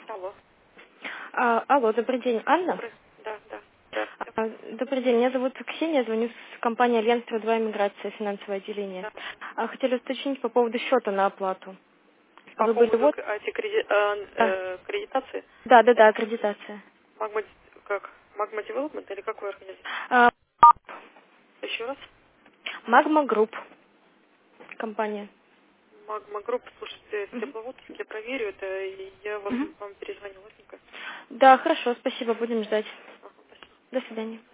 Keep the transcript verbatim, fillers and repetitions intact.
Алло. А, алло, добрый день, Анна? Добрый. Да, да. Здравствуйте. А, добрый день, меня зовут Ксения, звоню с компании Альянс два Иммиграция, финансовое отделение. Да. А, хотели уточнить по поводу счета на оплату. По Вы были поводу вот? к- а, эти креди- а, Да. э, аккредитации, Да, да, да, аккредитация. Magma, как? Magma Development или какой организация? А, Еще раз? Magma Group компания. Magma Group, слушайте, в Мгм. тепловодске я проверю это, и я вам, Мгм. вам перезвоню. Ладненько? Да, хорошо, спасибо, будем ждать. Ага, спасибо. До свидания.